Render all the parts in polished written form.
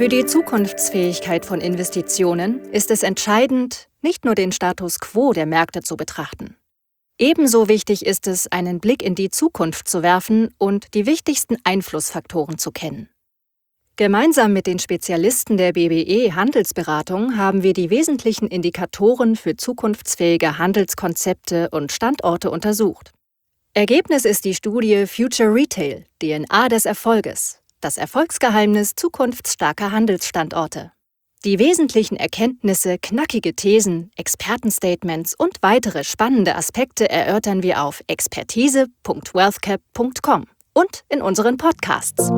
Für die Zukunftsfähigkeit von Investitionen ist es entscheidend, nicht nur den Status quo der Märkte zu betrachten. Ebenso wichtig ist es, einen Blick in die Zukunft zu werfen und die wichtigsten Einflussfaktoren zu kennen. Gemeinsam mit den Spezialisten der BBE Handelsberatung haben wir die wesentlichen Indikatoren für zukunftsfähige Handelskonzepte und Standorte untersucht. Ergebnis ist die Studie Future Retail, DNA des Erfolges, das Erfolgsgeheimnis zukunftsstarker Handelsstandorte. Die wesentlichen Erkenntnisse, knackige Thesen, Expertenstatements und weitere spannende Aspekte erörtern wir auf expertise.wealthcap.com und in unseren Podcasts.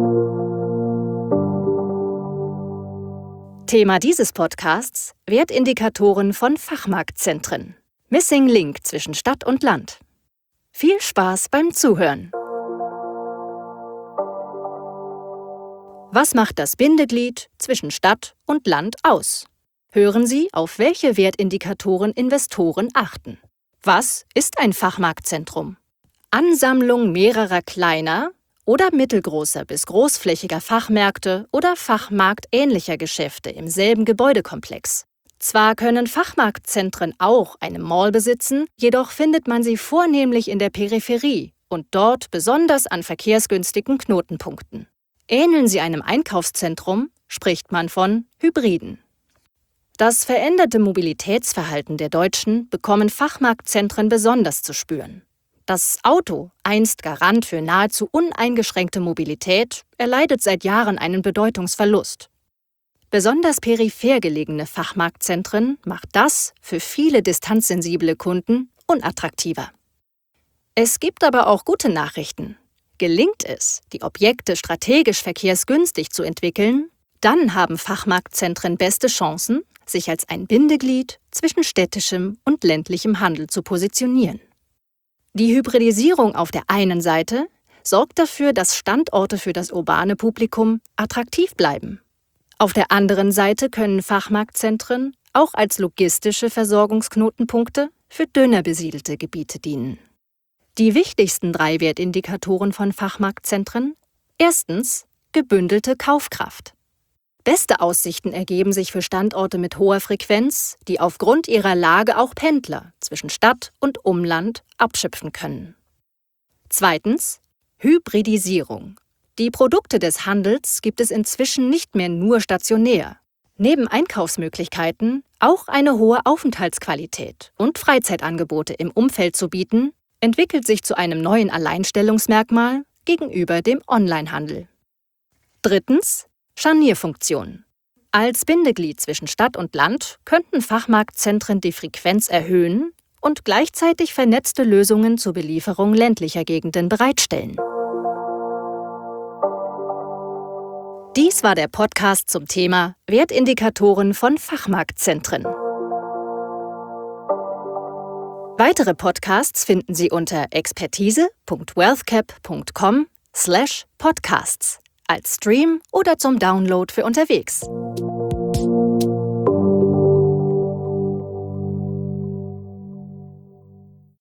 Thema dieses Podcasts: Wertindikatoren von Fachmarktzentren. Missing Link zwischen Stadt und Land. Viel Spaß beim Zuhören! Was macht das Bindeglied zwischen Stadt und Land aus? Hören Sie, auf welche Wertindikatoren Investoren achten. Was ist ein Fachmarktzentrum? Ansammlung mehrerer kleiner oder mittelgroßer bis großflächiger Fachmärkte oder fachmarktähnlicher Geschäfte im selben Gebäudekomplex. Zwar können Fachmarktzentren auch eine Mall besitzen, jedoch findet man sie vornehmlich in der Peripherie und dort besonders an verkehrsgünstigen Knotenpunkten. Ähneln sie einem Einkaufszentrum, spricht man von Hybriden. Das veränderte Mobilitätsverhalten der Deutschen bekommen Fachmarktzentren besonders zu spüren. Das Auto, einst Garant für nahezu uneingeschränkte Mobilität, erleidet seit Jahren einen Bedeutungsverlust. Besonders peripher gelegene Fachmarktzentren macht das für viele distanzsensible Kunden unattraktiver. Es gibt aber auch gute Nachrichten. Gelingt es, die Objekte strategisch verkehrsgünstig zu entwickeln, dann haben Fachmarktzentren beste Chancen, sich als ein Bindeglied zwischen städtischem und ländlichem Handel zu positionieren. Die Hybridisierung auf der einen Seite sorgt dafür, dass Standorte für das urbane Publikum attraktiv bleiben. Auf der anderen Seite können Fachmarktzentren auch als logistische Versorgungsknotenpunkte für dünner besiedelte Gebiete dienen. Die wichtigsten 3 Wertindikatoren von Fachmarktzentren: Erstens, gebündelte Kaufkraft. Beste Aussichten ergeben sich für Standorte mit hoher Frequenz, die aufgrund ihrer Lage auch Pendler zwischen Stadt und Umland abschöpfen können. Zweitens, Hybridisierung. Die Produkte des Handels gibt es inzwischen nicht mehr nur stationär. Neben Einkaufsmöglichkeiten auch eine hohe Aufenthaltsqualität und Freizeitangebote im Umfeld zu bieten, entwickelt sich zu einem neuen Alleinstellungsmerkmal gegenüber dem Onlinehandel. Drittens, Scharnierfunktion. Als Bindeglied zwischen Stadt und Land könnten Fachmarktzentren die Frequenz erhöhen und gleichzeitig vernetzte Lösungen zur Belieferung ländlicher Gegenden bereitstellen. Dies war der Podcast zum Thema Wertindikatoren von Fachmarktzentren. Weitere Podcasts finden Sie unter expertise.wealthcap.com/podcasts als Stream oder zum Download für unterwegs.